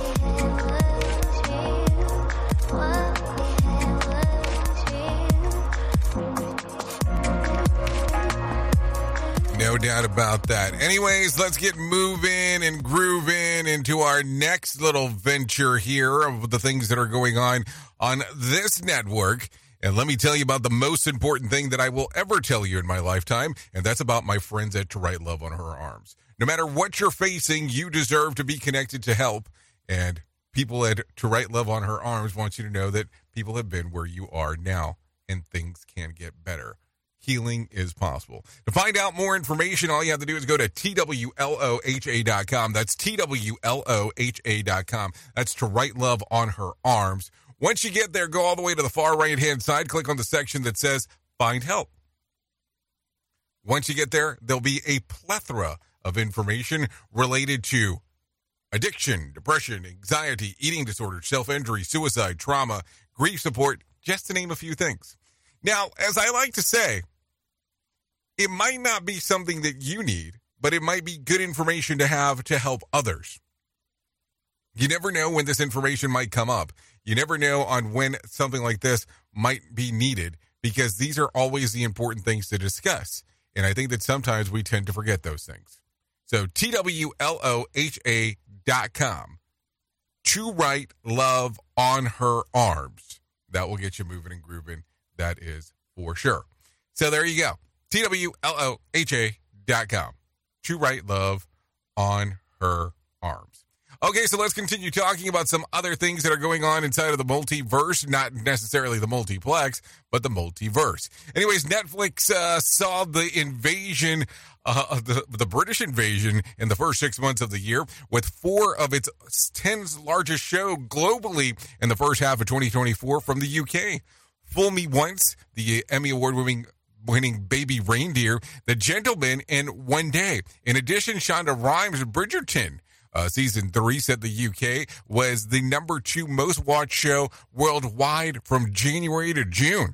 No doubt about that. Anyways, let's get moving and grooving into our next little venture here of the things that are going on on this network. And let me tell you about the most important thing that I will ever tell you in my lifetime, and that's about my friends at To Write Love on Her Arms. No matter what you're facing, you deserve to be connected to help. And people at To Write Love on Her Arms want you to know that people have been where you are now, and things can get better. Healing is possible. To find out more information, all you have to do is go to T W L O H A dot com. That's T W L O H A dot com. That's To Write Love on Her Arms. Once you get there, go all the way to the far right-hand side. Click on the section that says Find Help. Once you get there, there'll be a plethora of information related to addiction, depression, anxiety, eating disorders, self-injury, suicide, trauma, grief support, just to name a few things. Now, as I like to say, it might not be something that you need, but it might be good information to have to help others. You never know when this information might come up. You never know on when something like this might be needed, because these are always the important things to discuss. And I think that sometimes we tend to forget those things. So T W L O H A dot com. To Write Love on Her Arms. That will get you moving and grooving. That is for sure. So there you go. T W L O H A dot com. To Write Love on Her Arms. Okay, so let's continue talking about some other things that are going on inside of the multiverse. Not necessarily the multiplex, but the multiverse. Anyways, Netflix uh, saw the invasion, uh, the, the British invasion in the first six months of the year, with four of its ten largest show globally in the first half of twenty twenty-four from the U K. Fool Me Once, the Emmy Award-winning winning Baby Reindeer, The Gentleman, and One Day. In addition, Shonda Rhimes' Bridgerton. Uh, season three said the U K was the number two most watched show worldwide from January to June.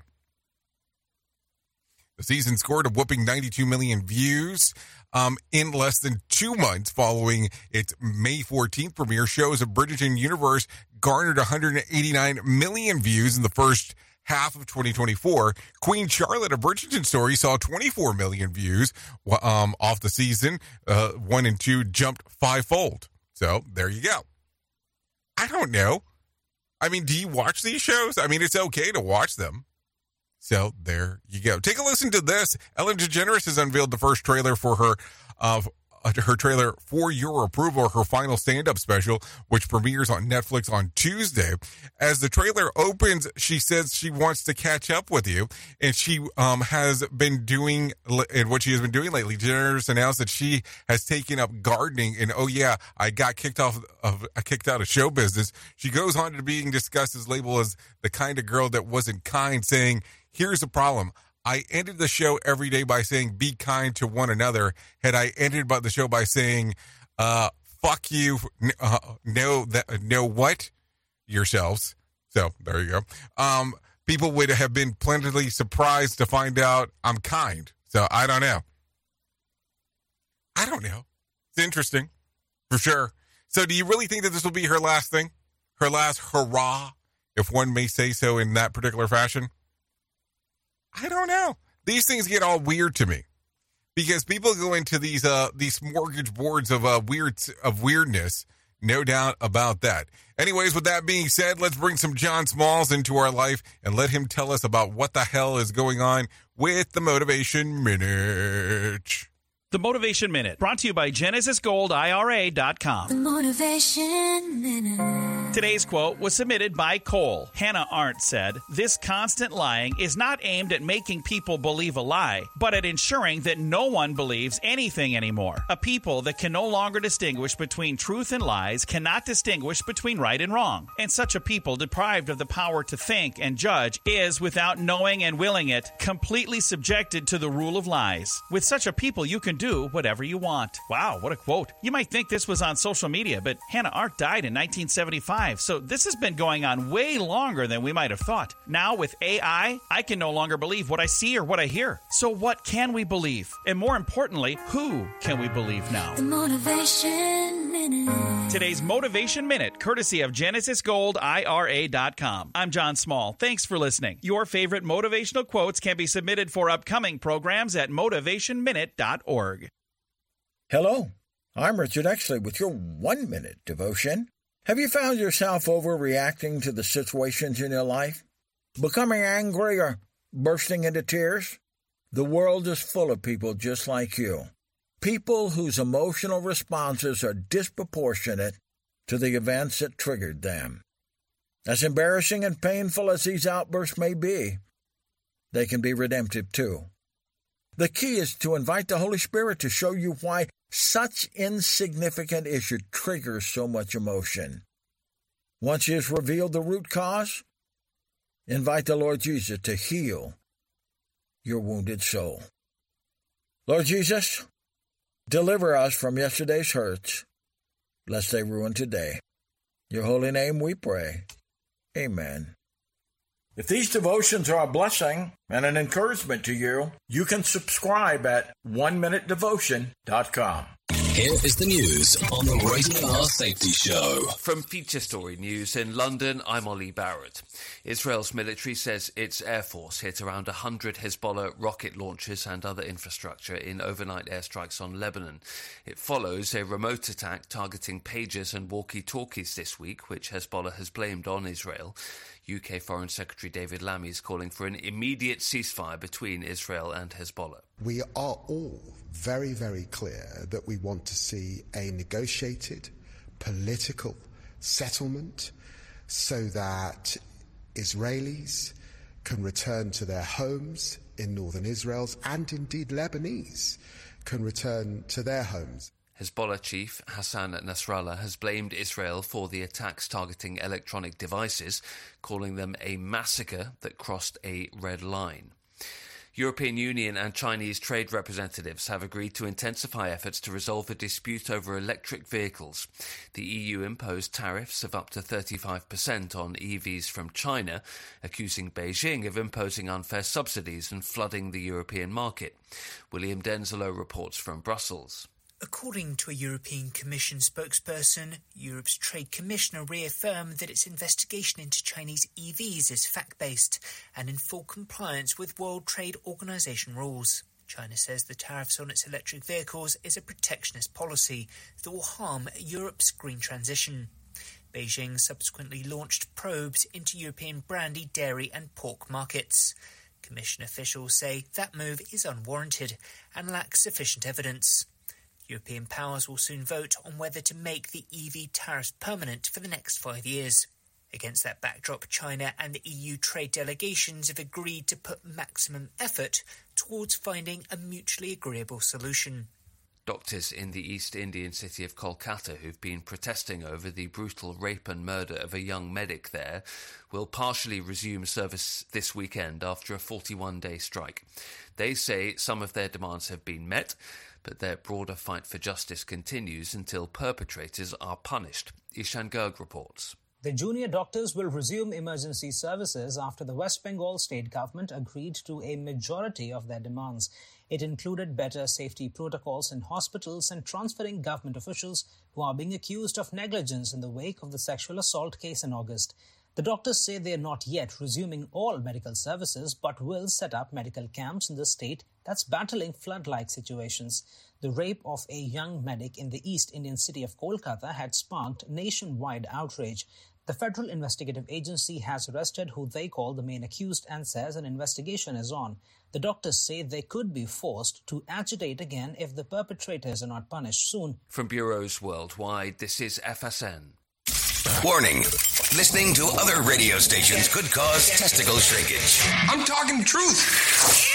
The season scored a whopping ninety-two million views um, in less than two months following its May fourteenth premiere. Shows of Bridgerton Universe garnered one hundred eighty-nine million views in the first half of twenty twenty-four. Queen Charlotte, A Bridgerton Story, saw twenty-four million views um, off the season. Uh, one and two jumped fivefold. So there you go. I don't know. I mean, do you watch these shows? I mean, it's okay to watch them. So there you go. Take a listen to this. Ellen DeGeneres has unveiled the first trailer for her uh, her trailer For Your Approval, her final stand-up special, which premieres on Netflix on Tuesday. As the trailer opens, she says she wants to catch up with you, and she um, has been doing, and what she has been doing lately, DeGeneres announced that she has taken up gardening, and oh yeah, I got kicked off of, I kicked out of show business. She goes on to being discussed as labeled as the kind of girl that wasn't kind, saying, here's the problem. I ended the show every day by saying, be kind to one another. Had I ended the show by saying, uh, fuck you, uh, know that, know what? Yourselves. So there you go. Um, people would have been plentifully surprised to find out I'm kind. So I don't know. I don't know. It's interesting for sure. So do you really think that this will be her last thing? Her last hurrah, if one may say so in that particular fashion? I don't know. These things get all weird to me because people go into these uh these mortgage boards of uh weird of weirdness No doubt about that. Anyways, with that being said, let's bring some John Smalls into our life and let him tell us about what the hell is going on with the Motivation Minute. The Motivation Minute, brought to you by Genesis Gold I R A dot com. The Motivation Minute. Today's quote was submitted by Cole. Hannah Arndt said, "This constant lying is not aimed at making people believe a lie, but at ensuring that no one believes anything anymore. A people that can no longer distinguish between truth and lies cannot distinguish between right and wrong. And such a people, deprived of the power to think and judge, is, without knowing and willing it, completely subjected to the rule of lies. With such a people, you can do whatever you want." Wow, what a quote. You might think this was on social media, but Hannah Arndt died in nineteen seventy-five, so this has been going on way longer than we might have thought. Now with A I, I can no longer believe what I see or what I hear. So what can we believe? And more importantly, who can we believe now? The Motivation Minute. Today's Motivation Minute, courtesy of Genesis Gold I R A dot com. I'm John Small. Thanks for listening. Your favorite motivational quotes can be submitted for upcoming programs at motivation minute dot org. Hello, I'm Richard Exley with your one-minute devotion. Have you found yourself overreacting to the situations in your life? Becoming angry or bursting into tears? The world is full of people just like you. People whose emotional responses are disproportionate to the events that triggered them. As embarrassing and painful as these outbursts may be, they can be redemptive too. The key is to invite the Holy Spirit to show you why such insignificant issue triggers so much emotion. Once He has revealed the root cause, invite the Lord Jesus to heal your wounded soul. Lord Jesus, deliver us from yesterday's hurts, lest they ruin today. In your holy name we pray. Amen. If these devotions are a blessing and an encouragement to you, you can subscribe at one minute devotion dot com. Here is the news on the Rated R Safety Show. From Feature Story News in London, I'm Ollie Barrett. Israel's military says its air force hit around one hundred Hezbollah rocket launchers and other infrastructure in overnight airstrikes on Lebanon. It follows a remote attack targeting pagers and walkie-talkies this week, which Hezbollah has blamed on Israel. U K Foreign Secretary David Lammy is calling for an immediate ceasefire between Israel and Hezbollah. We are all very, very clear that we want to see a negotiated political settlement so that Israelis can return to their homes in northern Israel, and indeed Lebanese can return to their homes. Hezbollah chief Hassan Nasrallah has blamed Israel for the attacks targeting electronic devices, calling them a massacre that crossed a red line. European Union and Chinese trade representatives have agreed to intensify efforts to resolve a dispute over electric vehicles. The E U imposed tariffs of up to thirty-five percent on E Vs from China, accusing Beijing of imposing unfair subsidies and flooding the European market. William Denzelo reports from Brussels. According to a European Commission spokesperson, Europe's Trade Commissioner reaffirmed that its investigation into Chinese E Vs is fact-based and in full compliance with World Trade Organization rules. China says the tariffs on its electric vehicles is a protectionist policy that will harm Europe's green transition. Beijing subsequently launched probes into European brandy, dairy and pork markets. Commission officials say that move is unwarranted and lacks sufficient evidence. European powers will soon vote on whether to make the E V tariffs permanent for the next five years. Against that backdrop, China and the E U trade delegations have agreed to put maximum effort towards finding a mutually agreeable solution. Doctors in the East Indian city of Kolkata who've been protesting over the brutal rape and murder of a young medic there will partially resume service this weekend after a forty-one day strike. They say some of their demands have been met, but their broader fight for justice continues until perpetrators are punished. Ishan Garg reports. The junior doctors will resume emergency services after the West Bengal state government agreed to a majority of their demands. It included better safety protocols in hospitals and transferring government officials who are being accused of negligence in the wake of the sexual assault case in August. The doctors say they are not yet resuming all medical services but will set up medical camps in the state that's battling flood-like situations. The rape of a young medic in the East Indian city of Kolkata had sparked nationwide outrage. The Federal Investigative Agency has arrested who they call the main accused and says an investigation is on. The doctors say they could be forced to agitate again if the perpetrators are not punished soon. From bureaus worldwide, this is F S N. Warning. Listening to other radio stations could cause testicle shrinkage. I'm talking truth.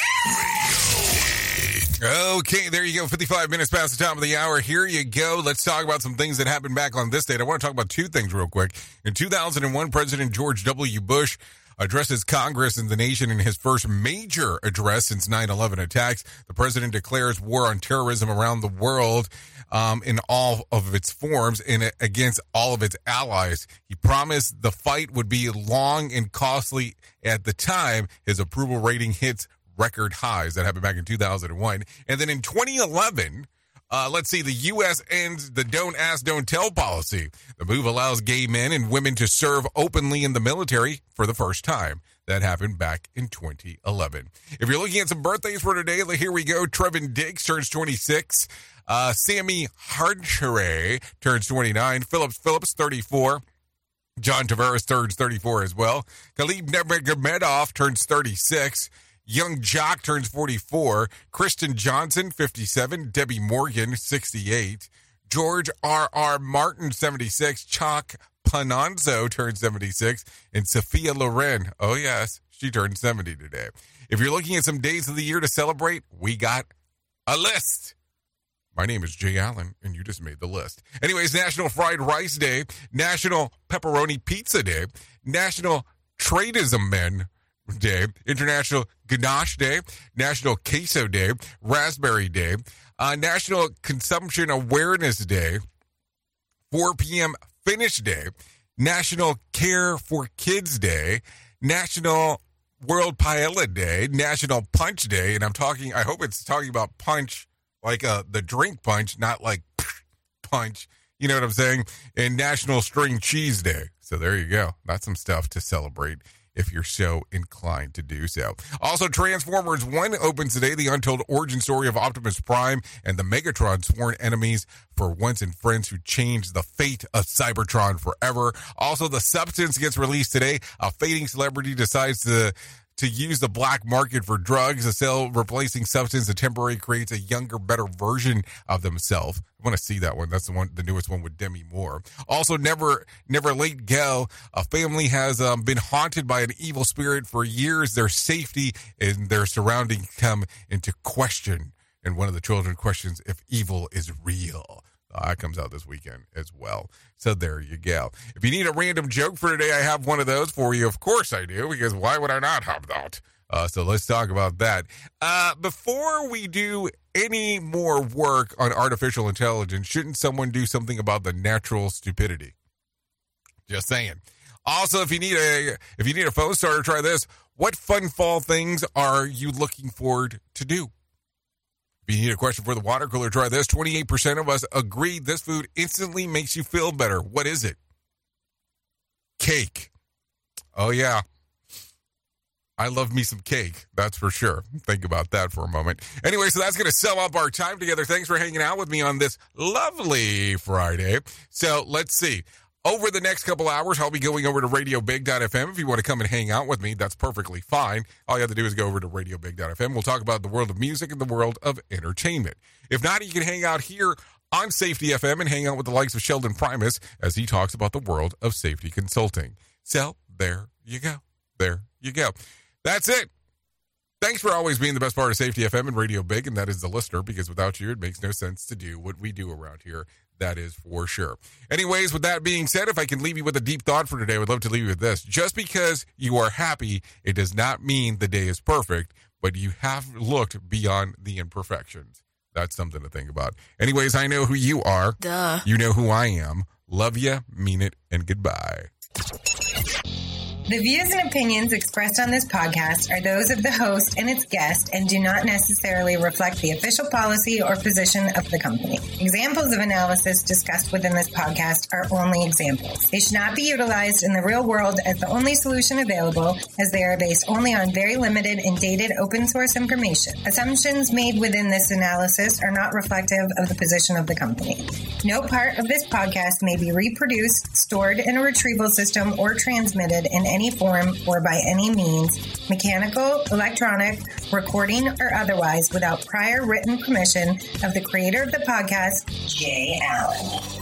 Okay, there you go. fifty-five minutes past the top of the hour. Here you go. Let's talk about some things that happened back on this date. I want to talk about two things real quick. In two thousand one, President George W. Bush addresses Congress and the nation in his first major address since nine eleven attacks. The president declares war on terrorism around the world um, in all of its forms and against all of its allies. He promised the fight would be long and costly. At the time, his approval rating hits record highs. That happened back in two thousand one. And then in twenty eleven, uh, let's see, the U S ends the don't ask, don't tell policy. The move allows gay men and women to serve openly in the military for the first time. That happened back in twenty eleven. If you're looking at some birthdays for today, here we go. Trevin Diggs turns twenty-six. Uh, Sammy Harchere turns twenty-nine. Phillips Phillips, thirty-four. John Tavares turns thirty-four as well. Khalid Nurmagomedov turns thirty-six. Young Jock turns forty-four. Kristen Johnson, fifty-seven. Debbie Morgan, sixty-eight. George R R. Martin, seventy-six. Chuck Panonzo turns seventy-six. And Sophia Loren, oh yes, she turned seventy today. If you're looking at some days of the year to celebrate, we got a list. My name is Jay Allen, and you just made the list. Anyways, National Fried Rice Day, National Pepperoni Pizza Day, National Tradeism Men Day, International Ganache Day, National Queso Day, Raspberry Day, uh, National Consumption Awareness Day, four p.m. Finish Day, National Care for Kids Day, National World Paella Day, National Punch Day, and I'm talking, I hope it's talking about punch like uh, the drink punch, not like punch, you know what I'm saying, and National String Cheese Day. So there you go. That's some stuff to celebrate if you're so inclined to do so. Also, Transformers one opens today, the untold origin story of Optimus Prime and the Megatron sworn enemies for once and friends who changed the fate of Cybertron forever. Also, The Substance gets released today. A fading celebrity decides to to use the black market for drugs. A cell replacing substance that temporarily creates a younger, better version of themselves. I want to see that one. That's the one, the newest one with Demi Moore. Also, Never Never Let Go. A family has um, been haunted by an evil spirit for years. Their safety and their surroundings come into question. And one of the children questions if evil is real. Uh, that comes out this weekend as well. So there you go. If you need a random joke for today, I have one of those for you. Of course I do, because why would I not have that? Uh, so let's talk about that. Uh, before we do any more work on artificial intelligence, shouldn't someone do something about the natural stupidity? Just saying. Also, if you need a if you need a phone starter, try this. What fun fall things are you looking forward to do? If you need a question for the water cooler, try this. twenty-eight percent of us agree this food instantly makes you feel better. What is it? Cake. Oh, yeah. I love me some cake. That's for sure. Think about that for a moment. Anyway, so that's going to sum up our time together. Thanks for hanging out with me on this lovely Friday. So let's see. Over the next couple hours, I'll be going over to radio big dot f m. If you want to come and hang out with me, that's perfectly fine. All you have to do is go over to radio big dot f m. We'll talk about the world of music and the world of entertainment. If not, you can hang out here on Safety F M and hang out with the likes of Sheldon Primus as he talks about the world of safety consulting. So there you go. There you go. That's it. Thanks for always being the best part of Safety F M and Radio Big, and that is the listener, because without you, it makes no sense to do what we do around here. That is for sure. Anyways, with that being said, if I can leave you with a deep thought for today, I would love to leave you with this. Just because you are happy, it does not mean the day is perfect, but you have looked beyond the imperfections. That's something to think about. Anyways, I know who you are. Duh. You know who I am. Love you, mean it, and goodbye. The views and opinions expressed on this podcast are those of the host and its guest and do not necessarily reflect the official policy or position of the company. Examples of analysis discussed within this podcast are only examples. They should not be utilized in the real world as the only solution available, as they are based only on very limited and dated open source information. Assumptions made within this analysis are not reflective of the position of the company. No part of this podcast may be reproduced, stored in a retrieval system, or transmitted in any form or by any means, mechanical, electronic, recording, or otherwise, without prior written permission of the creator of the podcast, Jay Allen.